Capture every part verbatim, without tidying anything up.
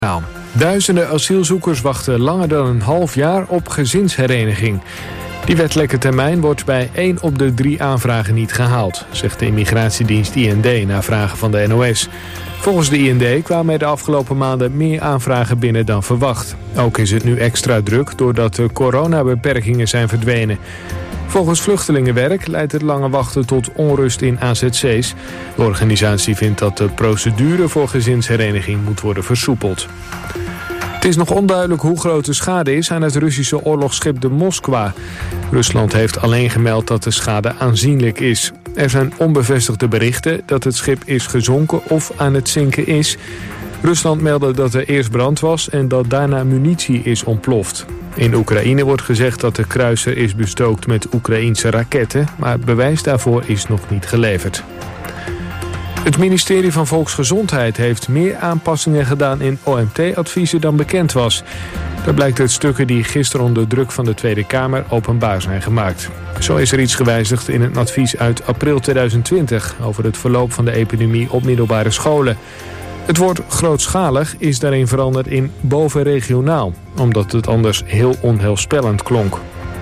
Nou, duizenden asielzoekers wachten langer dan een half jaar op gezinshereniging. Die wettelijke termijn wordt bij één op de drie aanvragen niet gehaald, zegt de immigratiedienst I N D na vragen van de N O S. Volgens de I N D kwamen er de afgelopen maanden meer aanvragen binnen dan verwacht. Ook is het nu extra druk doordat de coronabeperkingen zijn verdwenen. Volgens Vluchtelingenwerk leidt het lange wachten tot onrust in A Z C's. De organisatie vindt dat de procedure voor gezinshereniging moet worden versoepeld. Het is nog onduidelijk hoe groot de schade is aan het Russische oorlogsschip de Moskwa. Rusland heeft alleen gemeld dat de schade aanzienlijk is. Er zijn onbevestigde berichten dat het schip is gezonken of aan het zinken is. Rusland meldde dat er eerst brand was en dat daarna munitie is ontploft. In Oekraïne wordt gezegd dat de kruiser is bestookt met Oekraïense raketten, maar bewijs daarvoor is nog niet geleverd. Het ministerie van Volksgezondheid heeft meer aanpassingen gedaan in O M T-adviezen dan bekend was. Dat blijkt uit stukken die gisteren onder druk van de Tweede Kamer openbaar zijn gemaakt. Zo is er iets gewijzigd in een advies uit april tweeduizend twintig over het verloop van de epidemie op middelbare scholen. Het woord grootschalig is daarin veranderd in bovenregionaal, omdat het anders heel onheilspellend klonk.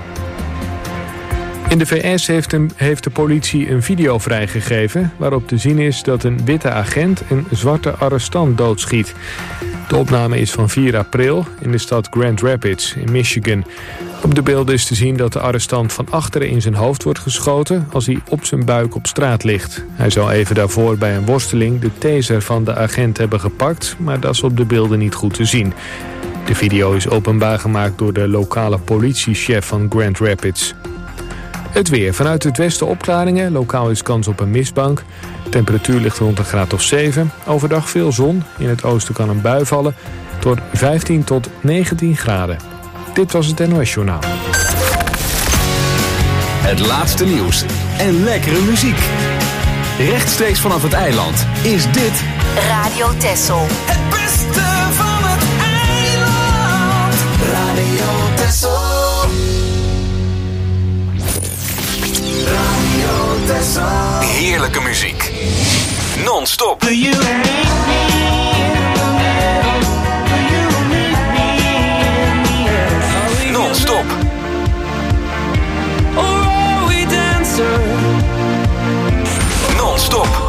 In de V S heeft de, heeft de politie een video vrijgegeven waarop te zien is dat een witte agent een zwarte arrestant doodschiet. De opname is van vier april in de stad Grand Rapids in Michigan. Op de beelden is te zien dat de arrestant van achteren in zijn hoofd wordt geschoten als hij op zijn buik op straat ligt. Hij zou even daarvoor bij een worsteling de taser van de agent hebben gepakt, maar dat is op de beelden niet goed te zien. De video is openbaar gemaakt door de lokale politiechef van Grand Rapids. Het weer. Vanuit het westen opklaringen. Lokaal is kans op een mistbank. De temperatuur ligt rond een graad of zeven. Overdag veel zon. In het oosten kan een bui vallen. Tot vijftien tot negentien graden. Dit was het N O S Journaal. Het laatste nieuws en lekkere muziek. Rechtstreeks vanaf het eiland is dit Radio Texel. Het beste van het eiland. Radio Texel. Radio Texel. heerlijke muziek. Non-stop. Non-stop. Non-stop.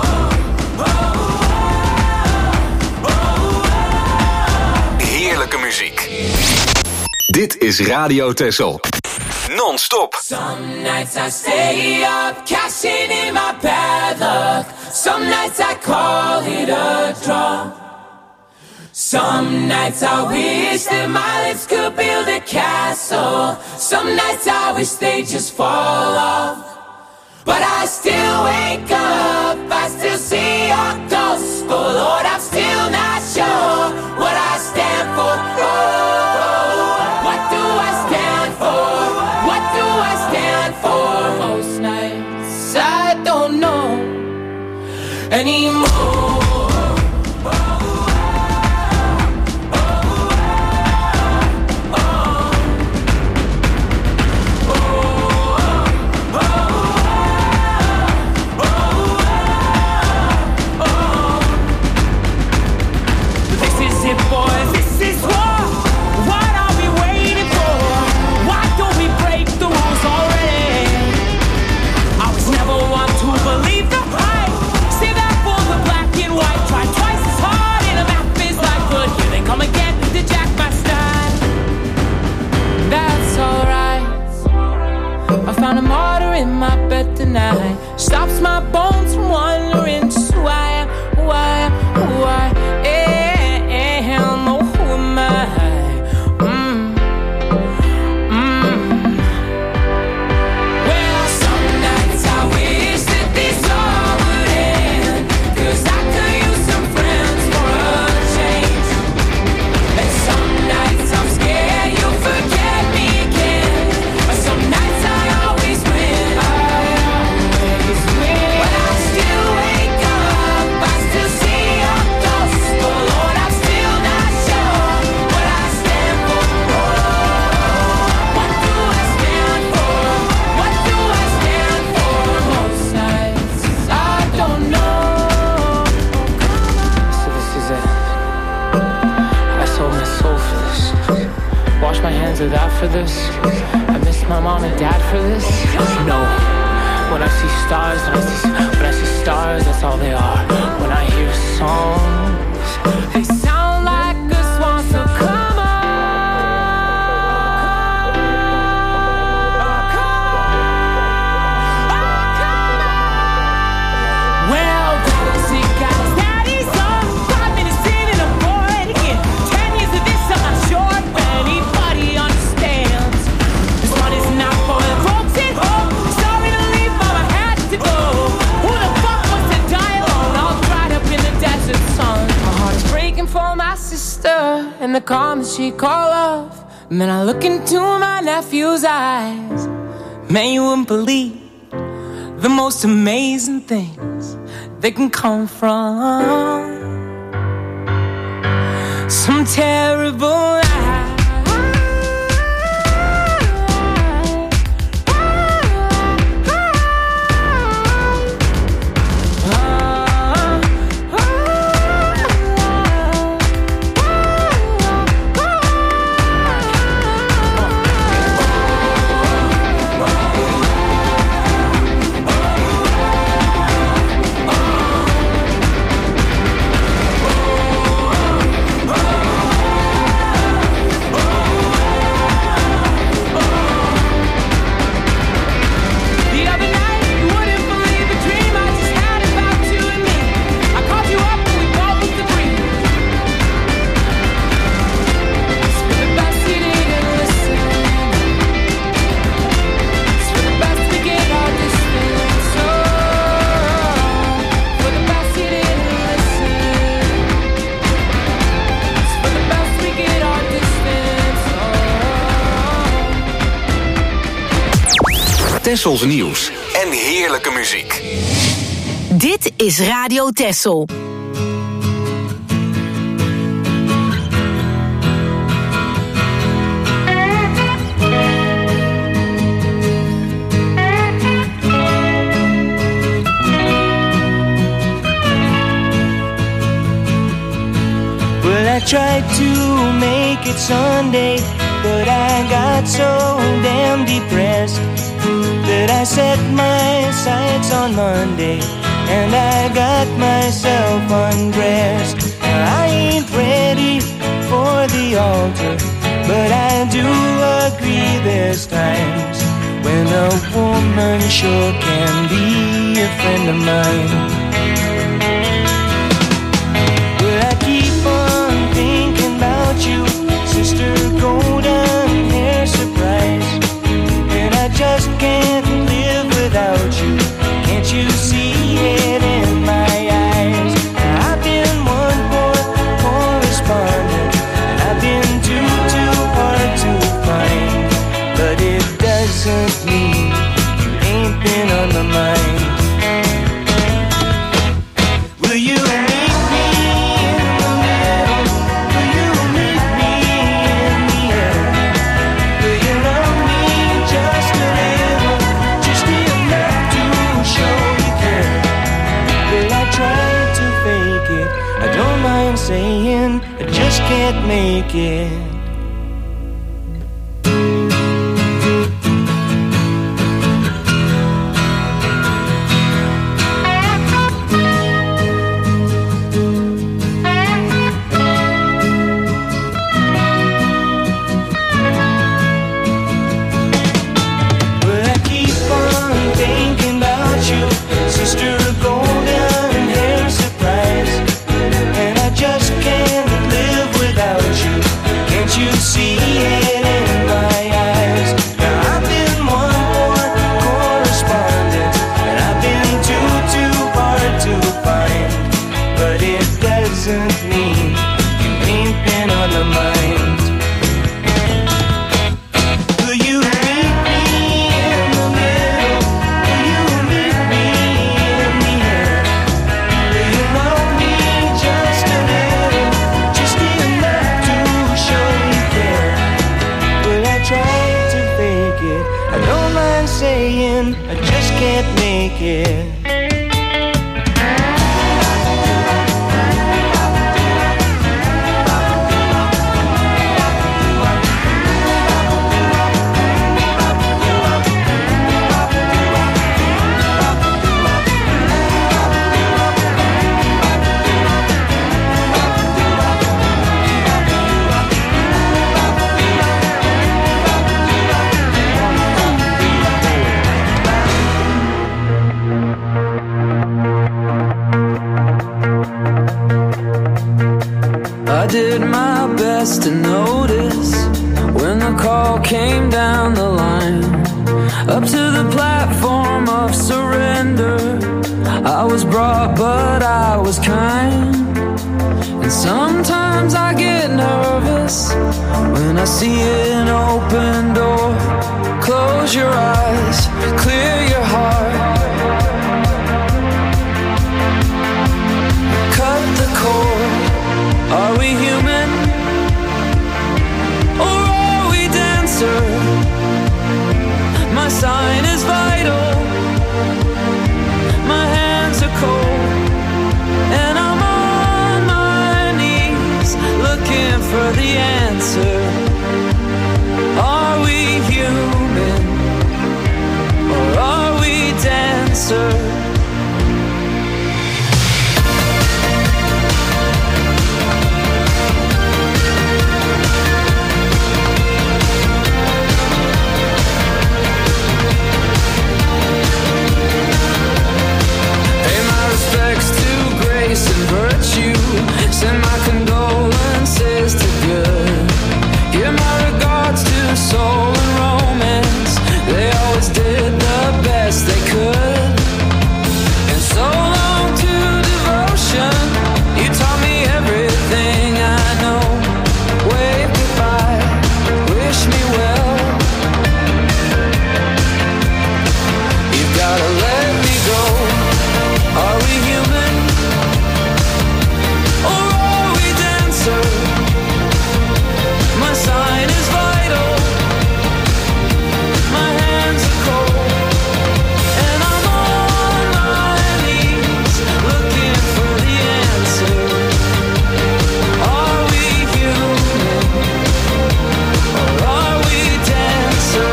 Heerlijke muziek. Dit is Radio Texel. Non-stop. Some nights I stay up, cashing in my bad luck. Some nights I call it a draw. Some nights I wish that my lips could build a castle. Some nights I wish they just fall off. But I still wake up, I still see your ghost. Oh Lord, I'm still not sure what I stand for. Oh, what do I stand for? What do I stand for? Most nights I don't know anymore. do that for this. I miss my mom and dad for this. No. When I see stars, when I see, when I see stars, that's all they are. When I hear songs, they sound like a swan, so come on. And the calm that she call off. And then I look into my nephew's eyes. Man, you wouldn't believe the most amazing things that can come from some terrible lie. Tessels nieuws en heerlijke muziek. Dit is Radio Tessel. Well, I tried to make it Sunday, but I got so damn depressed that I set my sights on Monday, and I got myself undressed. I ain't ready for the altar, but I do agree there's times when a woman sure can be a friend of mine. Well, I keep on thinking about you, Sister Golden Hair Surprise, and I just can't live without you. Can't you see it in my eyes? I've been one poor correspondent, and I've been too, too hard to find, but it doesn't mean you ain't been on my mind. Will you meet me in the middle? Will you meet me in the air? Will you love me just a little, just enough to show you care? Will I try to fake it? I don't mind saying I just can't make it. my best to notice when the call came down the line, up to the platform of surrender. I was brought, but I was kind. And sometimes I get nervous when I see an open door. Close your eyes, clear your heart. Cut the cord. Are we human? Or are we dancer? My sign is vital. My hands are cold. And I'm on my knees looking for the answer. Are we human? Or are we dancer? And virtue, send my condolences to good. Give my regards to soul and romance. They always did the best they could. And so long to devotion. You taught me everything I know. Wave goodbye, wish me well. You've gotta let me go. Are we human? My sign is vital. My hands are cold. And I'm on my knees looking for the answer. Are we human? Or are we dancer?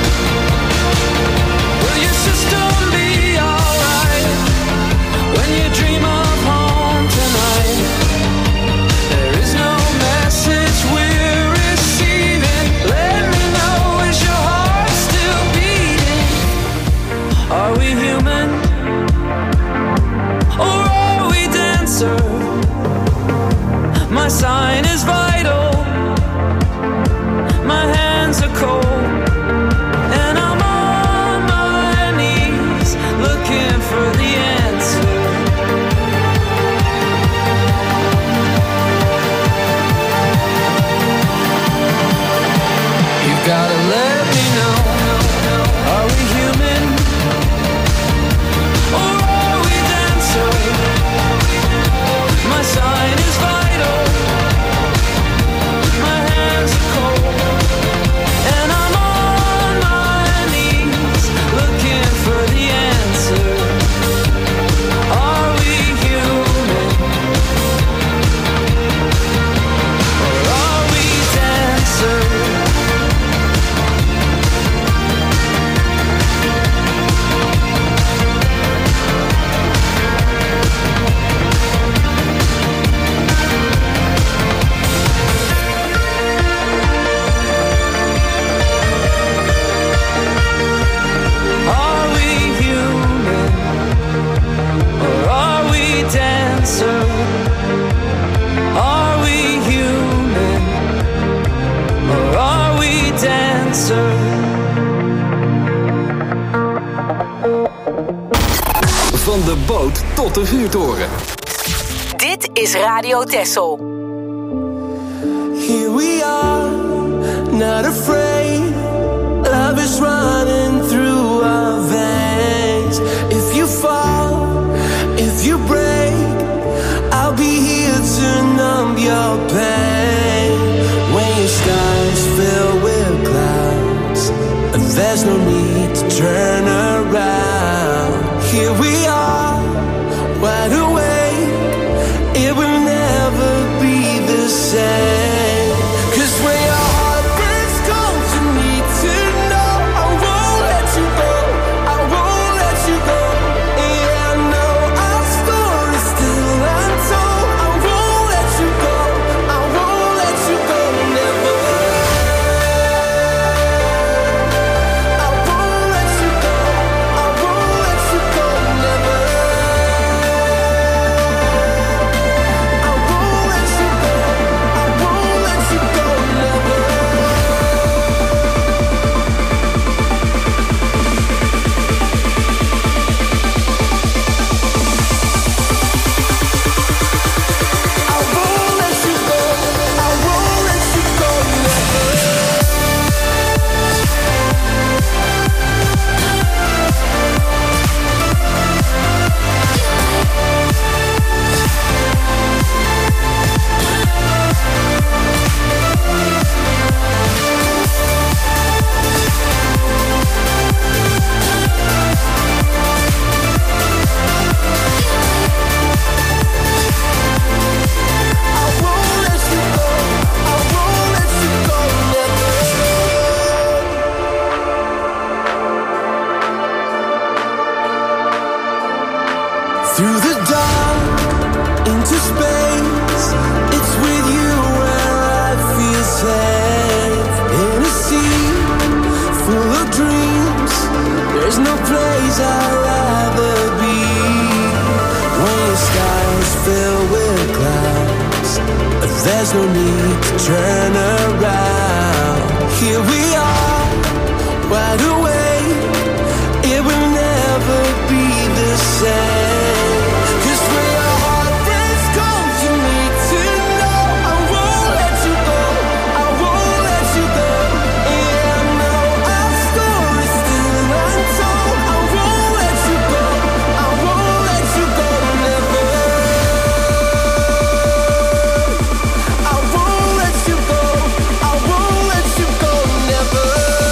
Will your system be alright when you dream of home tonight? There is no message we're receiving. Let me know, is your heart still beating? Are we human? Or are we dancer? My sign is vital. My hands are cold. And I'm on my knees looking for the answer. Gotta let me know. Are we human? Or are we dancer? My sign is vital. My hands are cold. And I'm on my knees looking for the answer. Are we human? Or are we dancer? Are we human? Or are we dancer? Van de boot tot de vuurtoren. Dit is Radio Texel. Here we are, not afraid. Love is running through our veins. If you fall, if you break, I'll be here to numb your pain. When your skies fill with clouds, and there's no need to turn around. Here we are, wide awake. It will never be the same. 'Cause when your heart breaks cold, you need to know I won't let you go. I won't let you go. Yeah, I know our story's still untold. I won't let you go. I won't let you go. Never. I won't let you go. I won't let you go. Never. I won't let you go. I won't. no need to turn around. Here we are, wide awake. It will never be the same. 'Cause when your heartbreaks come to me to know, I won't let you go, I won't let you go. Yeah, I know our story's still untold. I won't let you go, I won't let you go, never. I won't let you go, I won't let you go, never.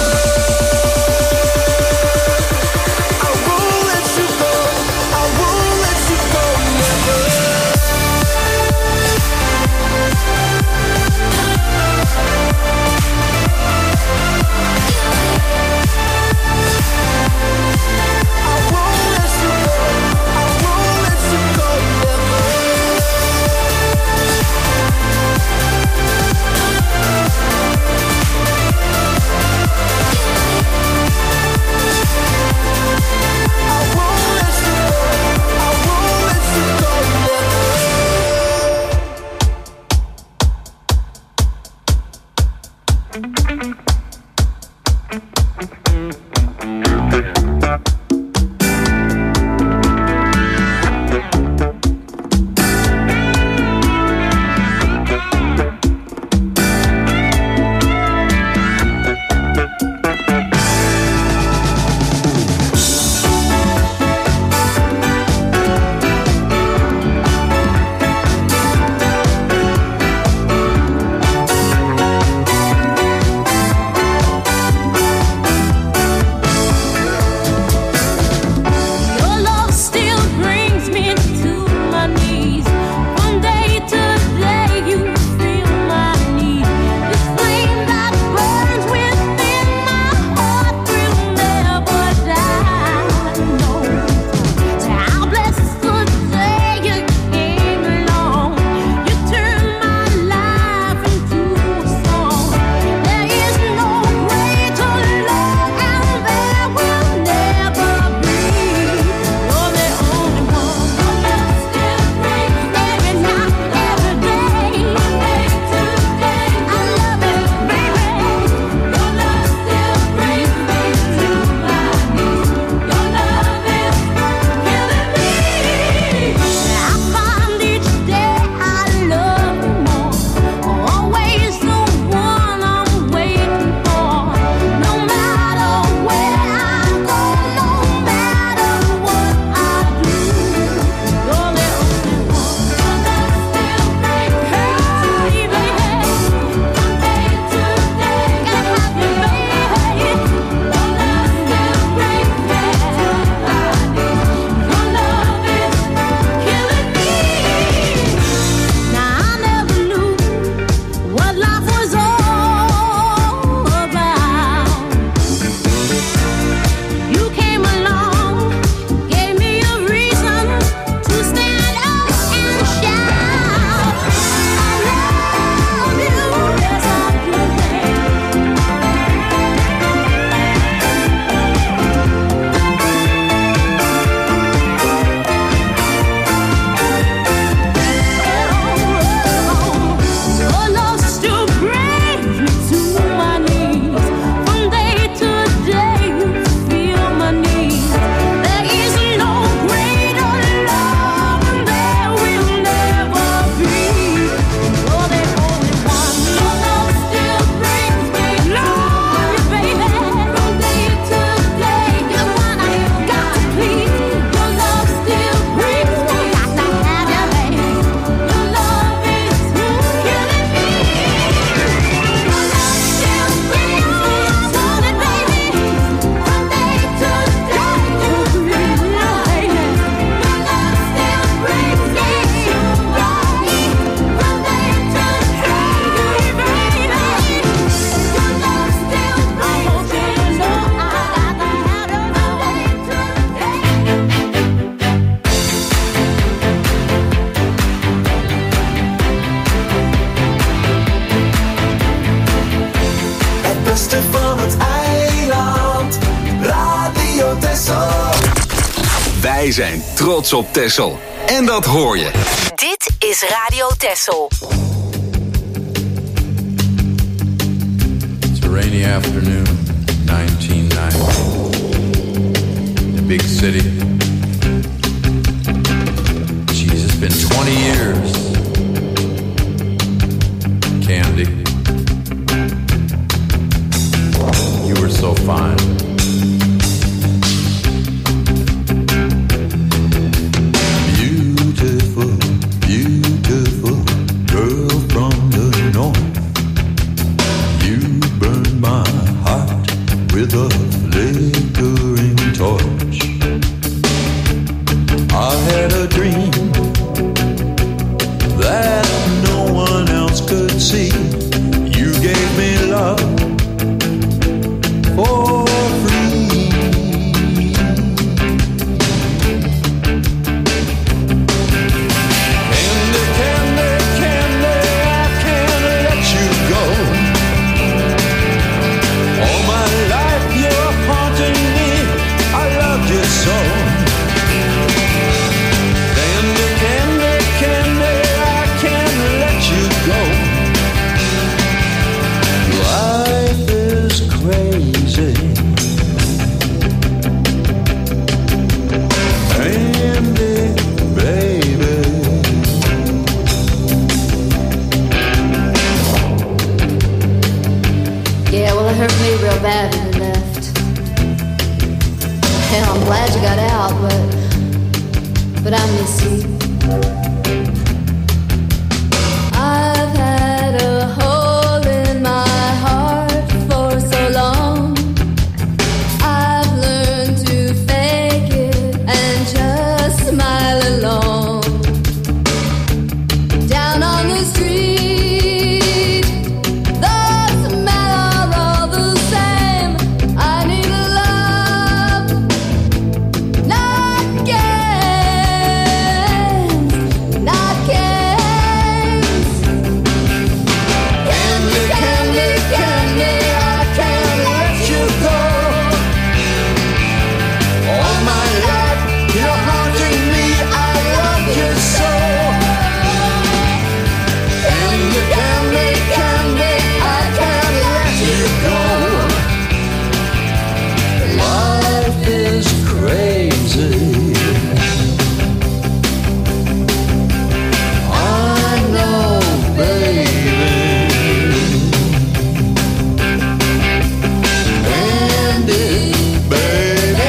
I won't let you go, I won't let you go, never. I won't let you go, I won't let you go, never. I won't let you go, I won't let you go, Your love still brings me to my knees. From day to day you feel my need. The flame that burns within my heart will never die. No. So how blessed the day you came along. You turned my life into a song. There is no greater love and there will never be. You're the only one. Your love still brings me every night, every day. From day to day, I love it, baby. Your love still brings me to my knees. Your love is killing me. I find each day I love you more. Always the one I'm waiting for. No matter where I go, no matter what I do, you're the only one. Your love still brings me, baby. From day to day, gotta have you, baby. Your love still brings me to my knees. Your love is killing me. Now I never knew what life was all about. You came along, gave me a reason to stand up and shout. I love you, yes I do, Your love still brings me to my knees. From day to day you feel my needs. There is no greater love and there will never be. You're the only one. Your love still brings me love, baby. From day to day you're one I got to please. Your love still brings me, got to have you, baby. Your love is killing me. Your love still brings me to the baby. From day to day you feel my baby. Your love still brings me to my knees. From day to day, baby. Your love still brings me, so I got to have you from day to day. Het beste van het eiland, Radio Texel. Wij zijn trots op Texel. En dat hoor je. Dit is Radio Texel. rainy afternoon, nineteen ninety. The big city. Jeez, it's been twenty years. Candy, you were so fine. Beautiful, beautiful girl from the north. You burned my heart with a flickering torch. I had a dream that no one else could see. You gave me love for free. Candy, candy, candy, I can't let you go. All my life you're haunting me, I loved you so. Candy, candy, candy, I can't let you go. Life is crazy. Candy, baby. Yeah, well, it hurt me real bad when you left. Hell, I'm glad you got out, but but I miss you. I've had a hole in my heart for so long. I've learned to fake it and just smile along. Down on the street, the smell are all the same. I need love, not games, not games. Candy, candy, candy, I can't let you go. All my life you're haunting me, I love you so. Candy, candy, candy, I can't let you go. Life is crazy. I know, baby. Candy, baby.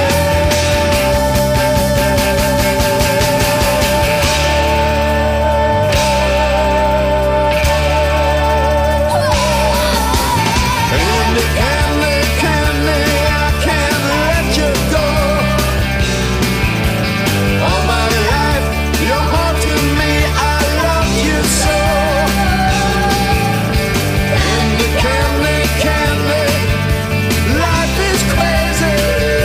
Candy, candy, candy, I can't let you go. All my life you're haunting me, I love you so. Candy, candy, candy, life is crazy.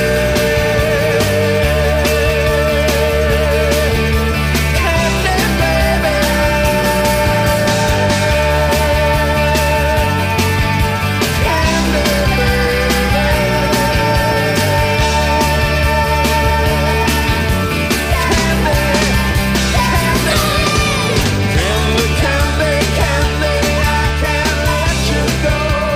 Candy, baby. Candy, Candy, candy, candy, I can't let you go.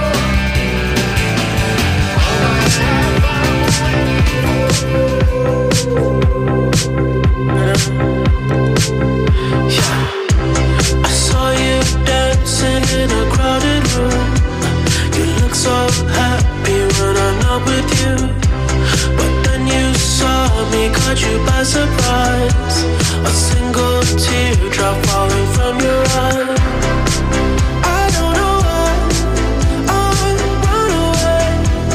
I saw you dancing in a crowded room. You look so happy when I'm not with you. But then you saw me, caught you by surprise. A single teardrop falling from your eye. I don't know why I run away.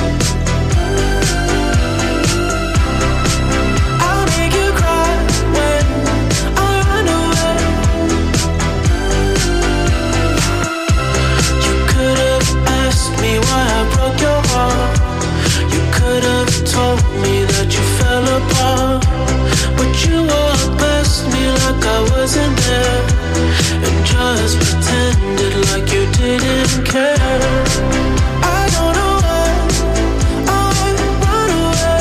I'll make you cry when I run away. You could have asked me why I broke your heart. You could have told me that you fell apart. But you walked past me like I wasn't there, and just pretended like you didn't care. I don't know why I run away.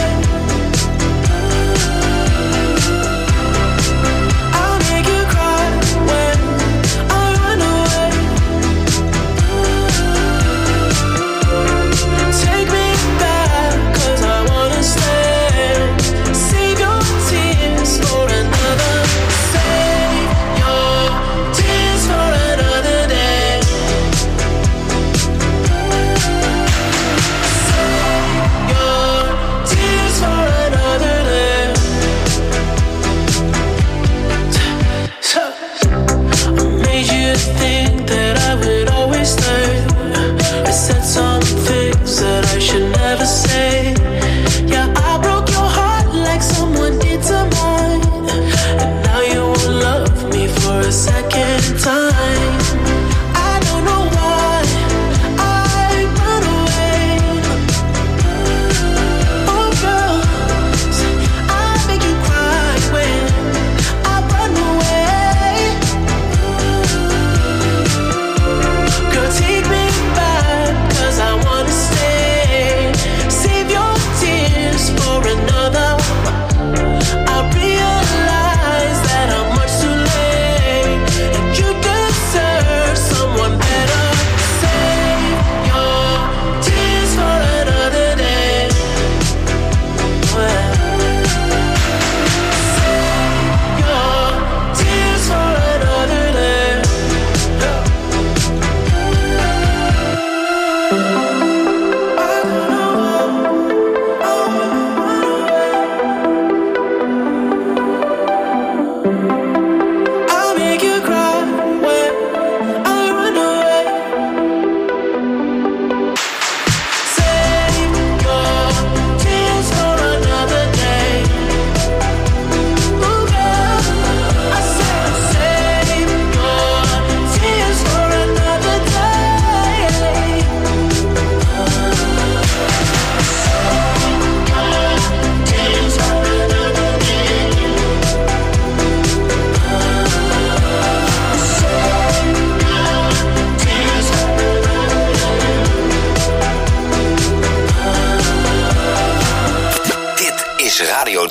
I'll make you cry when I run away.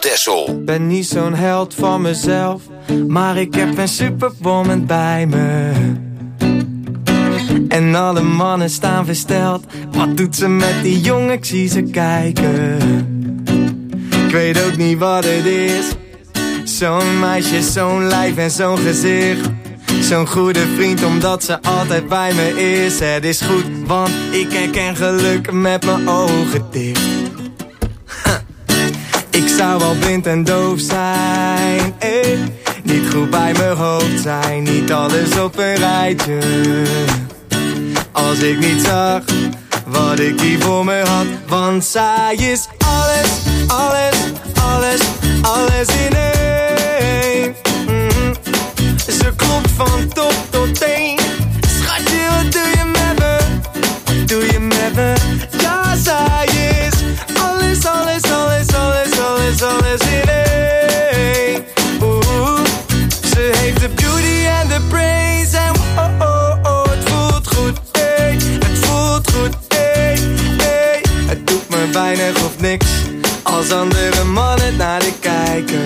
Texel. Ben niet zo'n held van mezelf, maar ik heb een superwoman bij me. En alle mannen staan versteld. Wat doet ze met die jongen? Ik zie ze kijken. Ik weet ook niet wat het is. Zo'n meisje, zo'n lijf en zo'n gezicht. Zo'n goede vriend omdat ze altijd bij me is. Het is goed, want ik herken geluk met mijn ogen dicht. Ik zou wel blind en doof zijn, eh. Niet goed bij mijn hoofd zijn, niet alles op een rijtje. Als ik niet zag wat ik hier voor me had. Want zij is alles, alles, alles, alles in één. Mm-hmm. Ze klopt van top tot teen. Schatje, wat doe je met me? Wat doe je met me? Ja, zij is alles, alles, alles, alles, alles, alles in één. Oeh, ze heeft de beauty en de praise. En oh, oh, oh, het voelt goed, ey. Het voelt goed, ey, ey. Het doet me weinig of niks als andere mannen naar de kijken.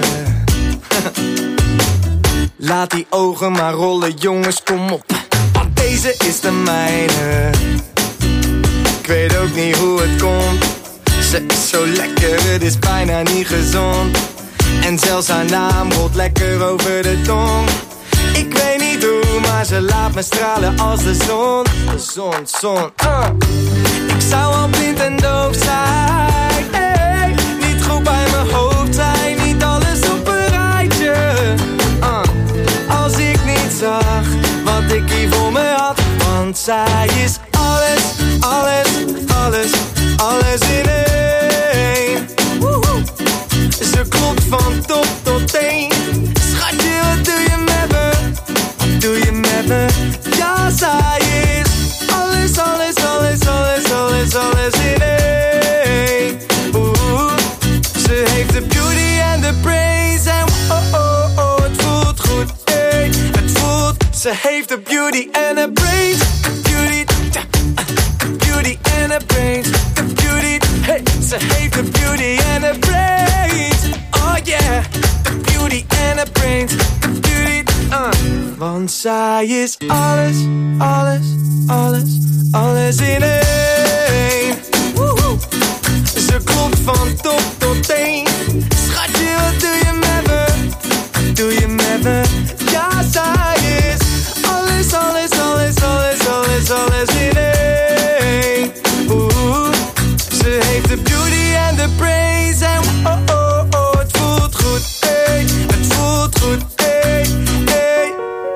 Laat die ogen maar rollen, jongens, kom op. Want deze is de mijne. Ik weet ook niet hoe het komt. Ze is zo lekker, het is bijna niet gezond. En zelfs haar naam rolt lekker over de tong. Ik weet niet hoe, maar ze laat me stralen als de zon. De zon, zon, uh. Ik zou al blind en doof zijn, hey. Niet goed bij mijn hoofd zijn, niet alles op een rijtje, uh. Als ik niet zag wat ik hier voor me had. Want zij is alles, alles, alles, alles in één. Woehoe. Ze klopt van top tot teen. Schatje, wat doe je met me? Wat doe je met me? Ja, zij is alles, alles, alles, alles, alles, alles in één. Oeh, ze heeft de beauty en de praise. En oh, oh, oh, het voelt goed, ey. Het voelt, ze heeft de beauty en de praise. Beauty, beauty en de praise. De beauty, hey, ze heeft de beauty en de praise. Oh yeah, the beauty and the brains, the beauty, uh. Want zij is alles, alles, alles, alles in één. Woehoe. Ze klopt van top tot teen. Schatje, wat doe je met me? Wat doe je met me? Ja, zij is alles, alles, alles, alles, alles, alles in één. Oeh, ze heeft de beauty and the praise. En oh, oh, oh, het voelt goed, ey. Het voelt goed, ey, ey.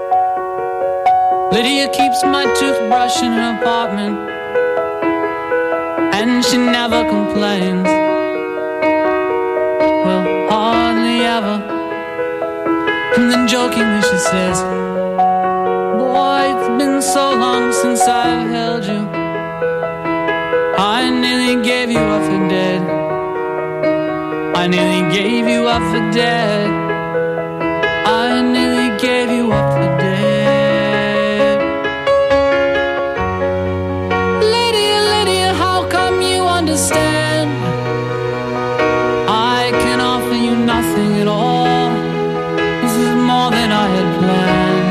Lydia keeps my toothbrush in her apartment, and she never complains. Well, hardly ever. And then jokingly she says, boy, it's been so long since I've held you. I nearly gave you up for dead. I nearly gave you up for dead. I nearly gave you up for dead. Lydia, Lydia, how come you understand? I can offer you nothing at all. This is more than I had planned.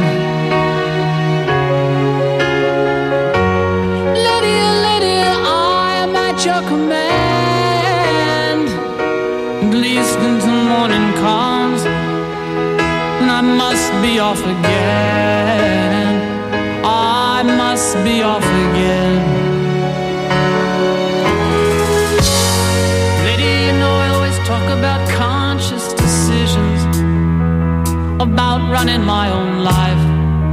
Lydia, Lydia, I am at your command. At least until morning comes, and I must be off again. I must be off again. Lydia, you know I always talk about conscious decisions, about running my own life.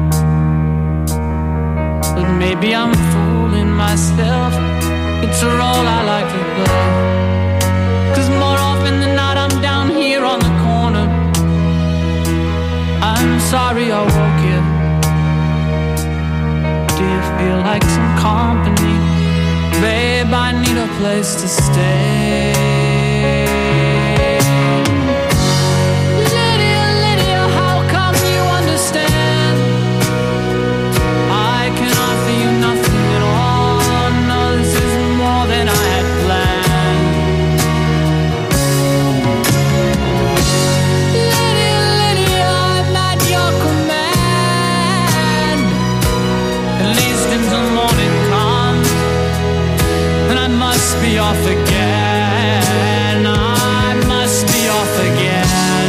But maybe I'm fooling myself. It's a role I like to play. 'Cause more often than not I'm down here on the corner. I'm sorry I woke you. Do you feel like some company? Babe, I need a place to stay. Lydia, Lydia, how come you understand? I can offer you nothing at all. No, this is more than I had planned. off again. I must be off again.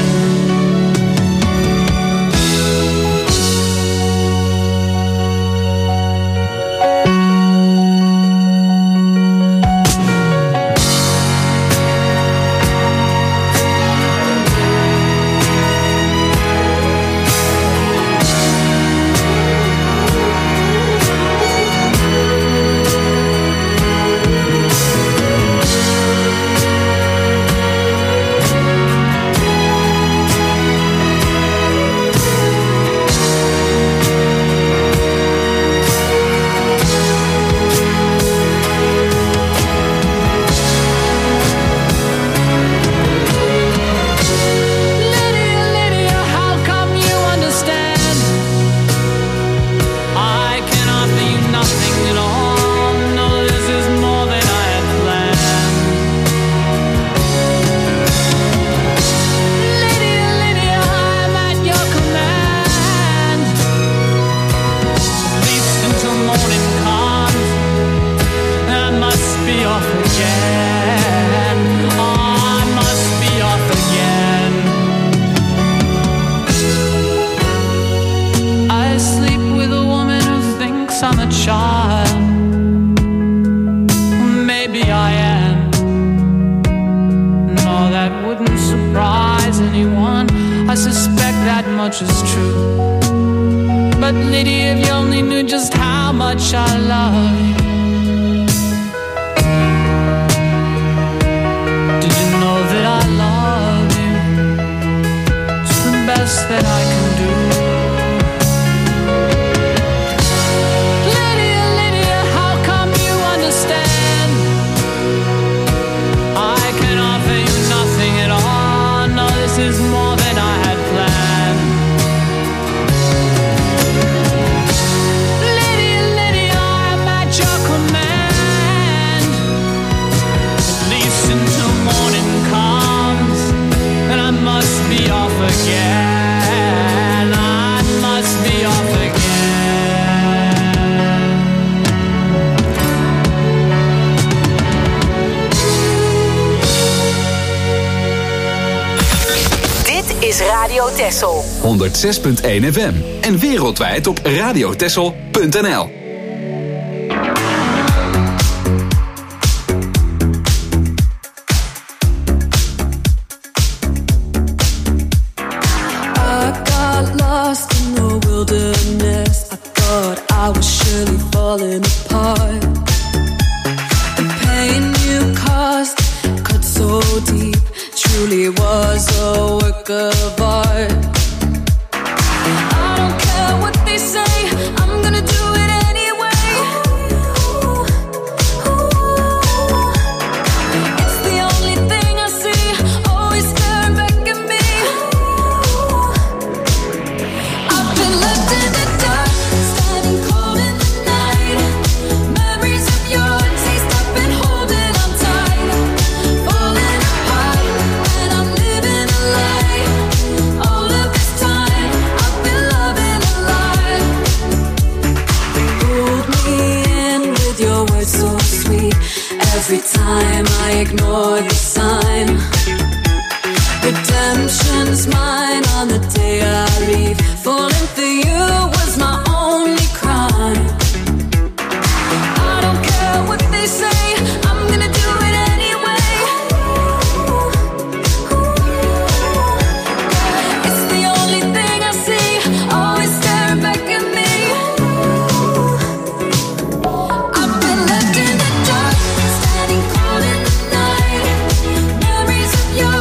honderdzes punt één F M en wereldwijd op radiotessel punt n l.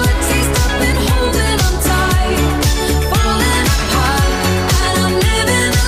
Living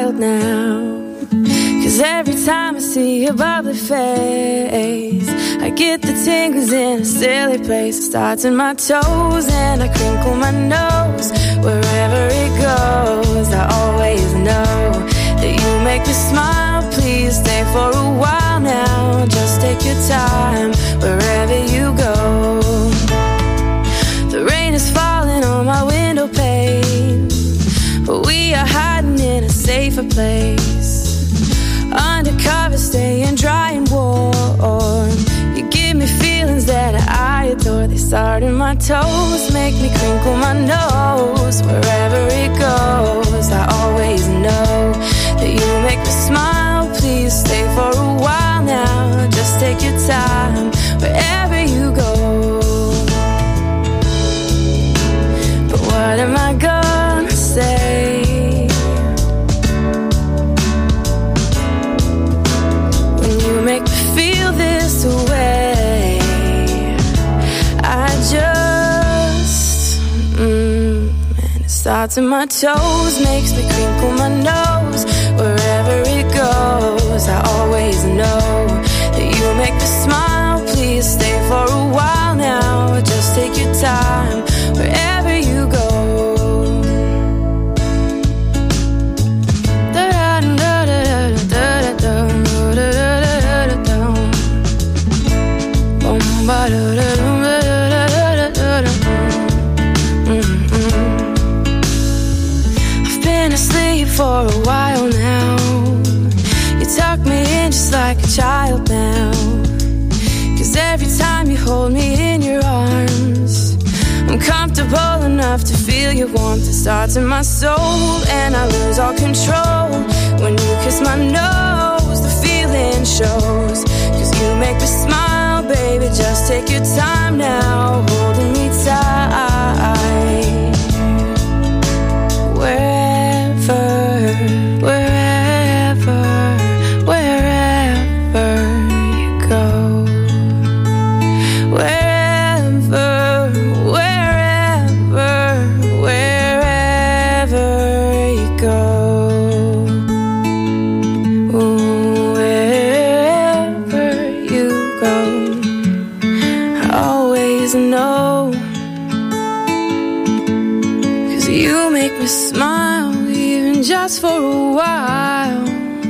wild now. Cause every time I see your bubbly face, I get the tingles in a silly place. It starts in my toes and I crinkle my nose. Wherever it goes, I always know that you make me smile. Please stay for a while now. Just take your time wherever you go. The rain is falling on my window pane, but we are hiding in a safer place. Undercover, staying dry and warm. You give me feelings that I adore. They start in my toes, make me crinkle my nose. Wherever it goes, I always know that you make me smile. Please stay for a while now. Just take your time wherever you go. But what am I gonna say? Make me feel this way. I just mm, and it starts in my toes, makes me crinkle my nose. Wherever it goes, I always know that you make me smile. Please stay for a while now. Just take your time wherever you go. I've been asleep for a while now. You tuck me in just like a child now. Cause every time you hold me in your arms, I'm comfortable enough to feel your warmth. It starts in my soul and I lose all control. When you kiss my nose, the feeling shows. Cause you make me smile, baby, just take your time now, holding me tight. Wherever, wherever, wherever you go. Wherever, wherever, wherever you go. Ooh, wherever you go. Always know, cause you make me smile, even just for a while.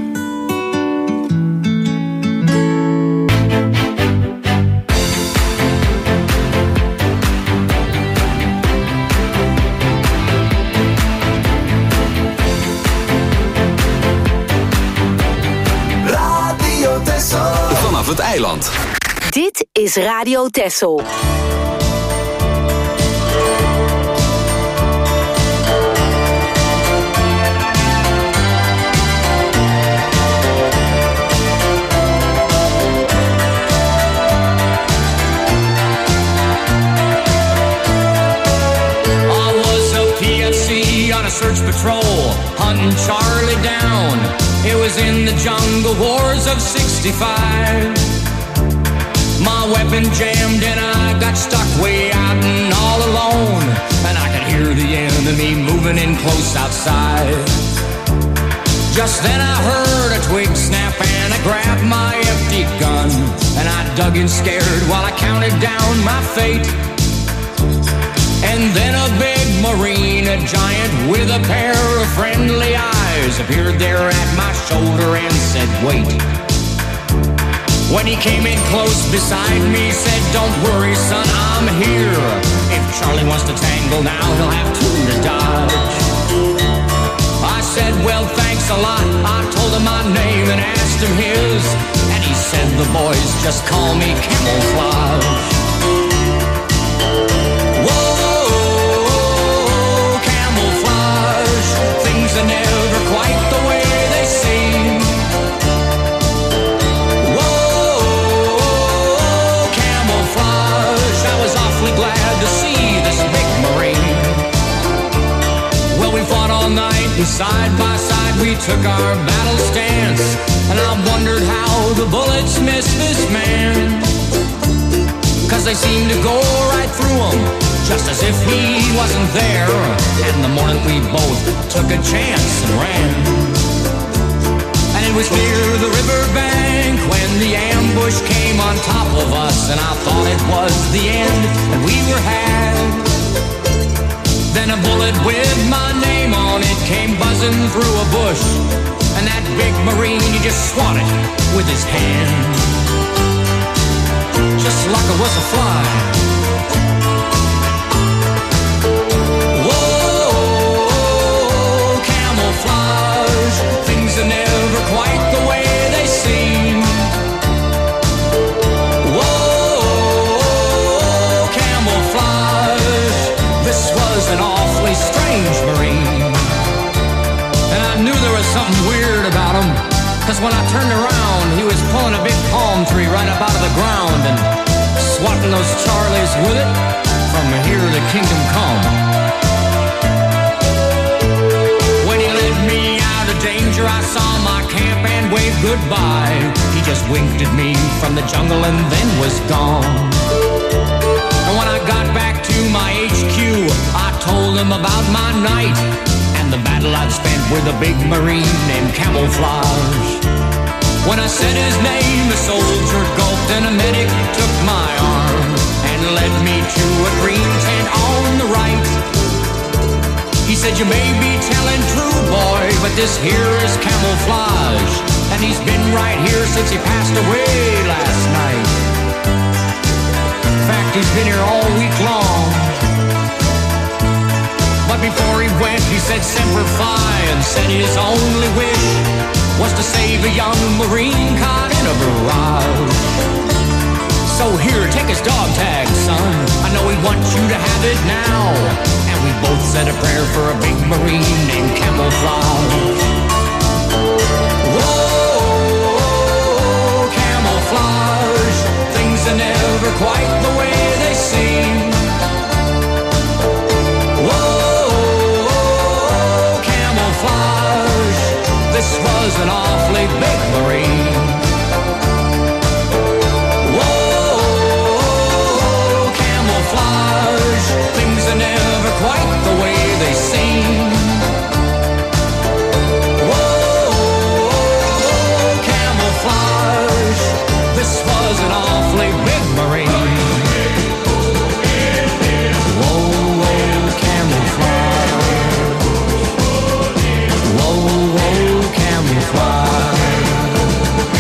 Radio Texel. Vanaf het eiland. Dit is Radio Texel. Search patrol, hunting Charlie down. It was in the jungle wars of sixty-five. My weapon jammed and I got stuck way out and all alone. And I could hear the enemy moving in close outside. Just then I heard a twig snap and I grabbed my empty gun. And I dug in scared while I counted down my fate. And then a big marine, a giant with a pair of friendly eyes, appeared there at my shoulder and said, wait. When he came in close beside me, said, don't worry, son, I'm here. If Charlie wants to tangle now, he'll have two to dodge. I said, well, thanks a lot. I told him my name and asked him his. And he said, the boys just call me Camouflage. Things are never quite the way they seem. Whoa, Camouflage. I was awfully glad to see this big Marine. Well, we fought all night and side by side we took our battle stance. And I wondered how the bullets missed this man. Cause they seemed to go right through him, just as if he wasn't there. And the morning we both took a chance and ran. was near the riverbank when the ambush came on top of us, and I thought it was the end, and we were had. Then a bullet with my name on it came buzzing through a bush, and that big Marine, he just swatted with his hand, just like it was a fly. Whoa, camouflage, things are never quite the way they seem. Whoa, camouflage, this was an awfully strange Marine. And I knew there was something weird about him, cause when I turned around, he was pulling a big palm tree right up out of the ground and swatting those Charlies with it from here to kingdom come. When he led me out of danger, I saw my camp and waved goodbye. He just winked at me from the jungle and then was gone. And when I got back to my H Q, I told him about my night and the battle I'd spent with a big Marine named Camouflage. When I said his name, a soldier gulped and a medic took my arm and led me to a green tent on the right. He said, you may be telling true, boy, but this here is Camouflage, and he's been right here since he passed away last night. In fact, he's been here all week long. But before he went, he said Semper Fi and said his only wish was to save a young Marine caught in a barrage. So here, take his dog tag, son. I know he wants you to have it now. And we both said a prayer for a big Marine named Camouflage. Whoa, camouflage, things are never quite the way they seem. Whoa, camouflage, this was an awfully big Marine. Whoa, camouflage, things are never quite the way they seem. Whoa, camouflage, this was an awfully big Marine. Whoa, camouflage. Whoa, whoa, camouflage.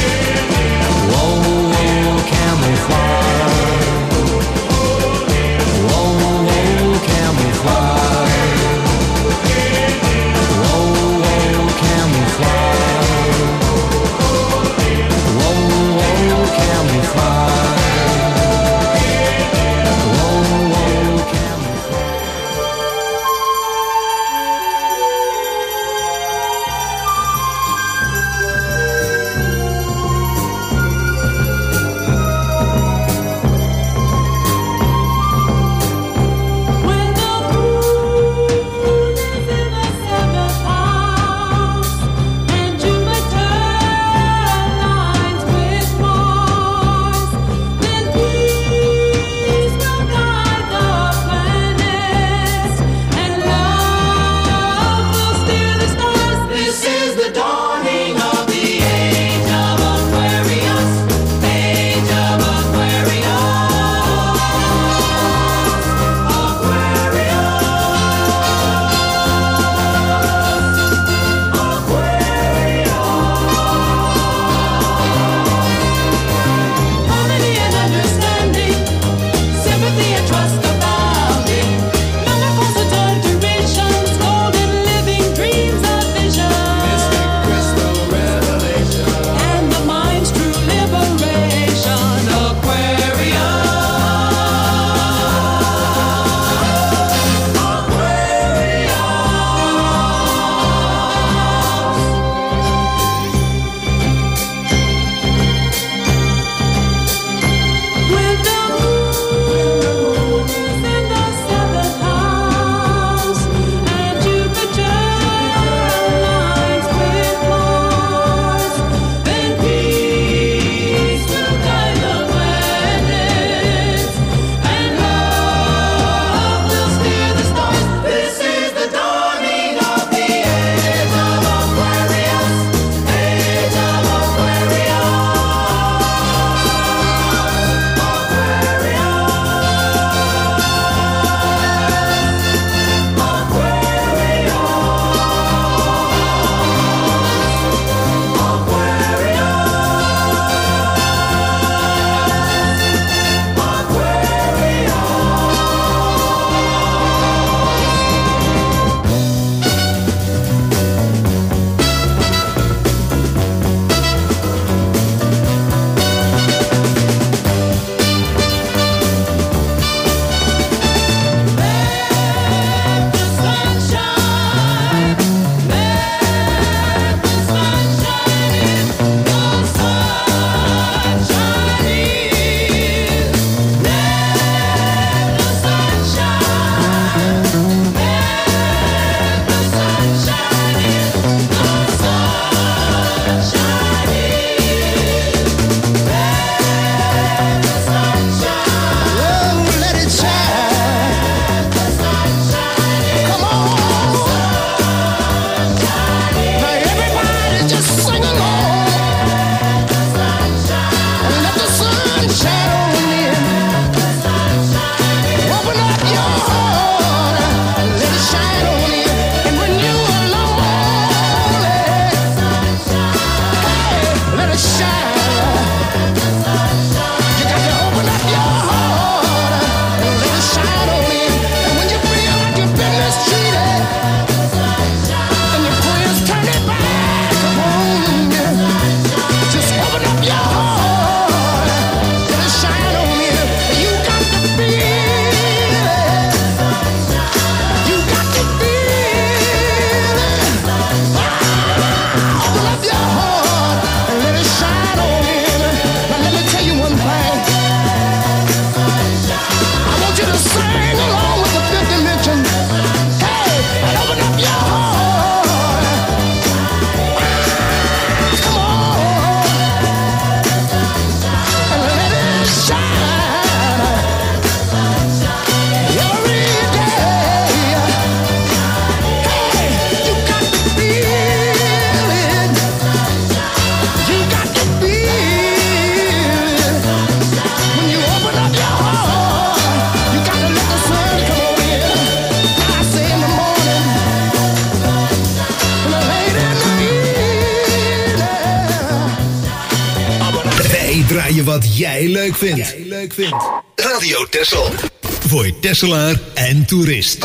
draai je wat jij leuk vindt. Jij leuk vindt. Radio Texel. Voor Tesselaar en toerist.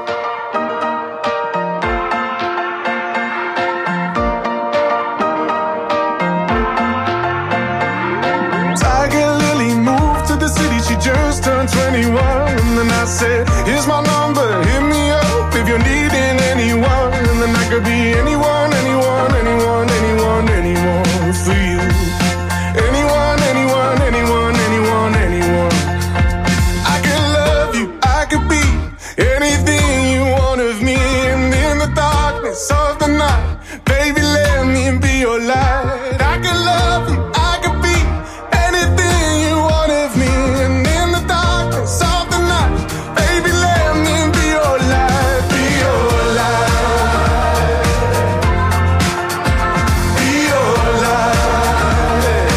Just turned twenty-one, and then I said, here's my number, hit me up if you're needing anyone. And then I could be anyone, anyone, anyone, anyone, anyone for you. Anyone, anyone, anyone, anyone, anyone. I could love you, I could be anything you want of me. And in the darkness of the night, baby, let me be your light. I could love you, I could be anything you want of me. And of the night, baby, let me be your light, be your light, be your light.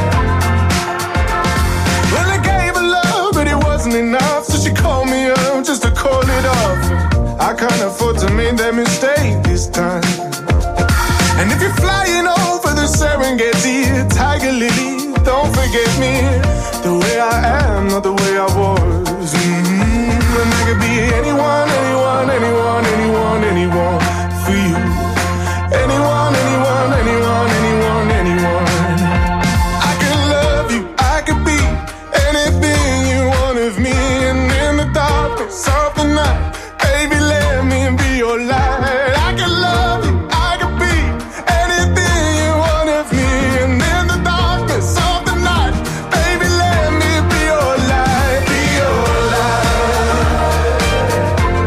Well, I gave her love, but it wasn't enough, so she called me up just to call it off. I can't afford to make that mistake this time. And if you're flying over the Serengeti, Tiger Lily, don't forget me. The way I am, not the way I was. Mm-hmm. And I could be anyone, anyone, anyone, anyone, anyone for you. Anyone, anyone, anyone, anyone, anyone. I could love you, I could be anything you want of me. And in the darkness of the night, baby, let me be your light. I could love you, I could be anything you want of me. And in the darkness of the night, baby, let me be your light, be your light,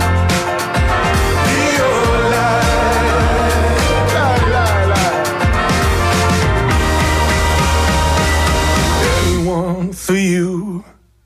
be your light, la, la, la. Anyone for you.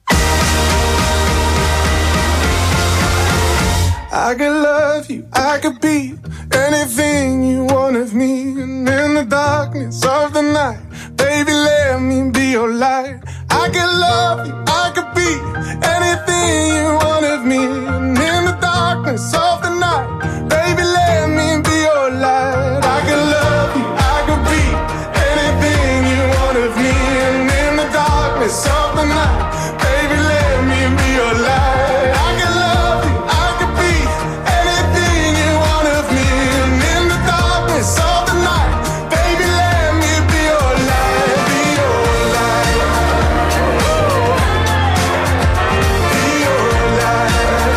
I could love you, I could be anything you want of me. And in the darkness of the night, baby, let me be your light. I could love you, I could be anything you want of me. And in the darkness of the night, baby, let me be your light. I could love you, I could be anything you want of me. And in the darkness of the night, baby, let me be your light. I could love you, I could be anything you want of me. And in the darkness of the night, baby, let me be your light, be your light, be your light.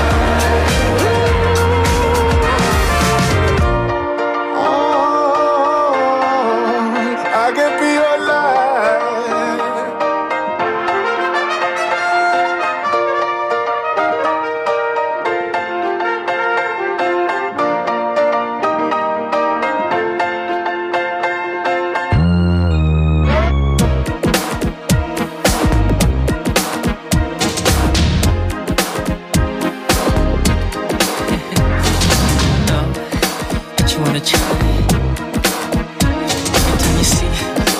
Oh, I could be your light. But you wanna try? Every time you see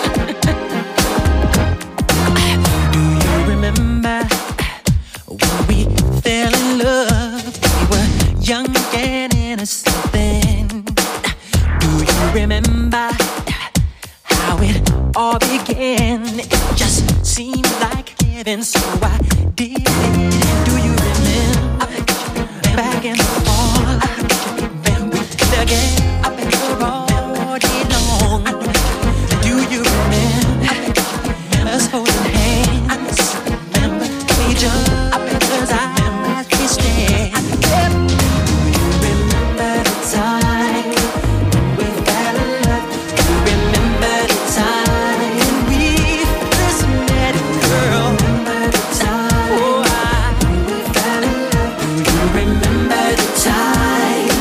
do you remember when we fell in love? We were young and innocent then. Do you remember how it all began? It just seemed like heaven, so I did it. Do you remember back in the fall when we did again? I bet you're all day long. Do you remember us holding hands? Remember we just because I we stand. Do you remember the time we fell in love? Do you remember the time we first met, girl? Remember the time, oh, I, we fell in love. Do you remember the time?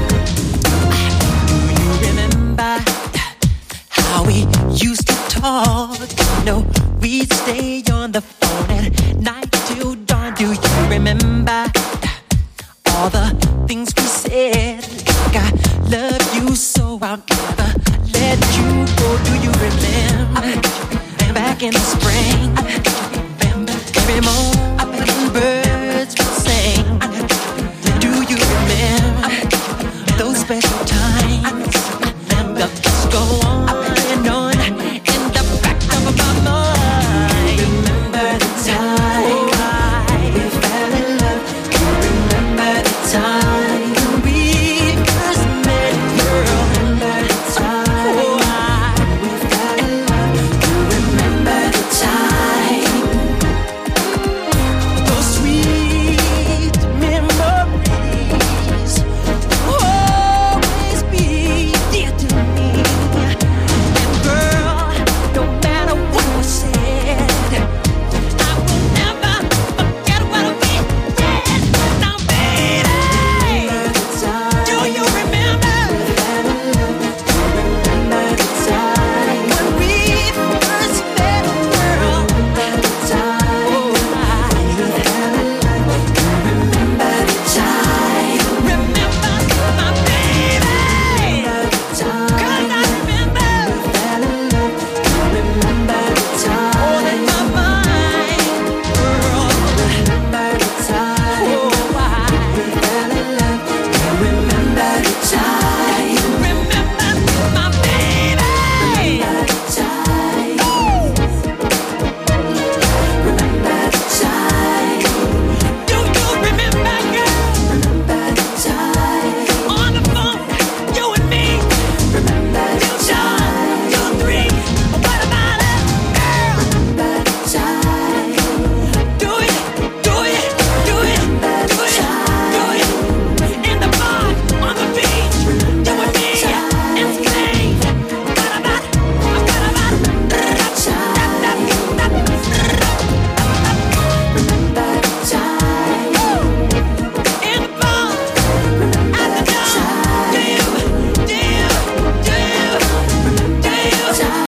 Do you remember how we used to talk? You know, we'd stay on the phone at night till dawn. Do you remember all the things we said? Like I love you, so I'll never let you go. Do you remember back in the spring?